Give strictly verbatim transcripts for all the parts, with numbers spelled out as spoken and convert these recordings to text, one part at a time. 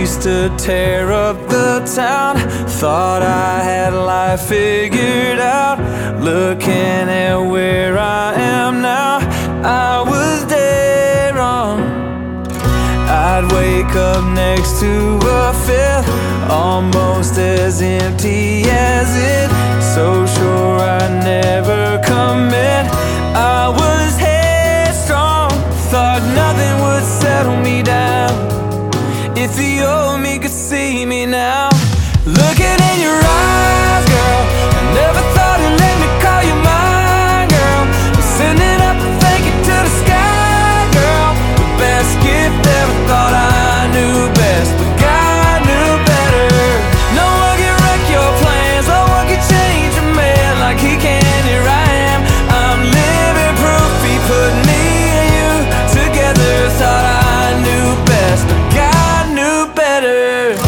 used to tear up the town. Thought I had life figured out. Looking at where I am now, I was dead wrong. I'd wake up next to a fifth, almost as empty as it. So sure I'd never commit. I was headstrong, thought nothing would settle me down. If the old me could see me now. Looking in your eyes, girl, I never thought I'd let me call you mine, girl. I'm sending up a thank you to the sky, girl. The best gift ever, thought I knew best, but God knew better. No one can wreck your plans, no one can change a man like he can. Here I am, I'm living proof he put me and you together. Thought I knew best, but God knew better.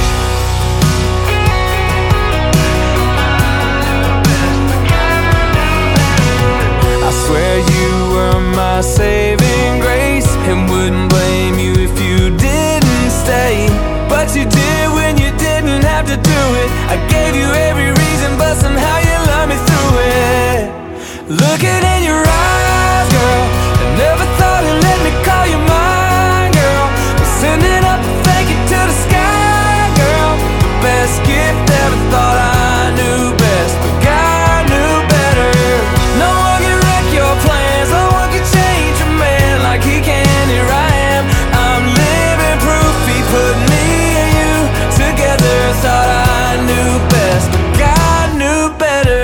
I swear you were my saving grace, and wouldn't blame you if you didn't stay. But you did when you didn't have to do it. I gave you every reason, but somehow you let me through it. Looking in your eyes, girl, I never thought I'd let me call you mine, girl. I'm sending up a thank you to the sky, girl. The best gift ever, thought I knew best, but God knew better. No one can wreck your plans, no one can change a man like he can. Here I am, I'm living proof he put me and you together. Thought I knew best, but God knew better.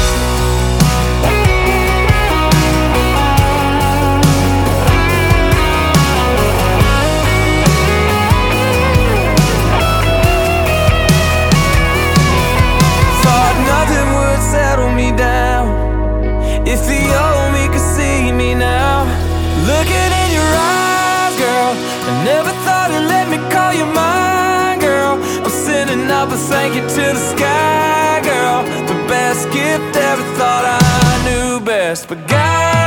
If the old me could see me now. Looking in your eyes, girl, I never thought I'd let me call you mine, girl. I'm sending up a thank you to the sky, girl. The best gift ever, thought I knew best, but God